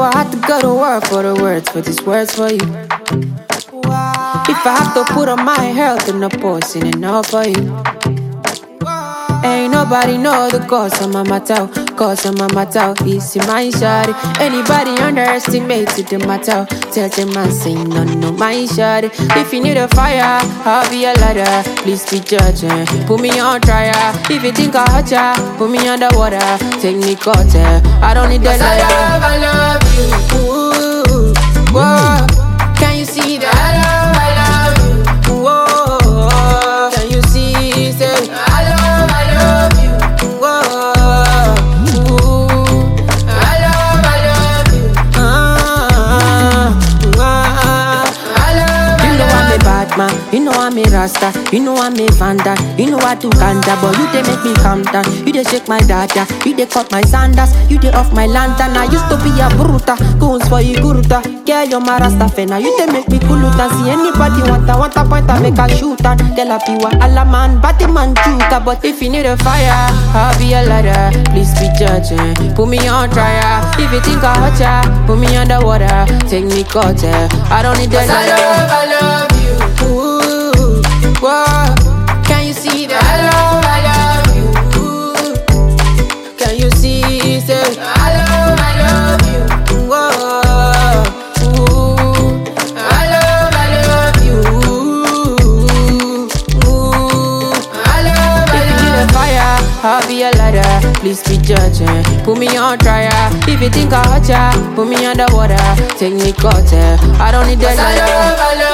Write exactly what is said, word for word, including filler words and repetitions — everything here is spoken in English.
I had to go to work for the words, for these words for you. If I have to put on my health in a poison enough for you. Ain't nobody know the cause of my matter, cause of my matter. It's in my shawty. Anybody underestimated the matter, tell them I say no, no, my shawty. If you need a fire, I'll be a ladder. Please be judging, put me on trial. If you think I hurt ya, put me underwater. Take me cutter, I don't need the ladder. I love, I love you. Ooh, whoa. Can you see that? I love, I love you. Whoa. Can you see? Say, I love, I love you. Whoa. Ooh. I love, I love you. Ah, ah, I love, I you know I'm a bad man. You know I'm a rasta. You know I'm a vanda. You know I do ganda, but you they make me calm down. You they shake my dada. You they cut my sandals. You they off my lantern. I used to be a bruta. Goons for you guruta. Girl, you're my rasta fena. You they make me kuluta. See anybody want a want a point I make a shoot and tell a piwa alla man, batty man chuta. But if you need a fire, I'll be a ladder. Please be judging, put me on trial. If you think I hurt ya, put me underwater. Take me cutter, I don't need the ladder. I love, I love you. Ooh, whoa. Can you see that? I love, I love you. Ooh. Can you see? Say, I love, I love you. Whoa. I'll be a ladder, please be judging. Put me on trial. If you think I hurt ya, put me underwater. Take me cutter, I don't need the ladder.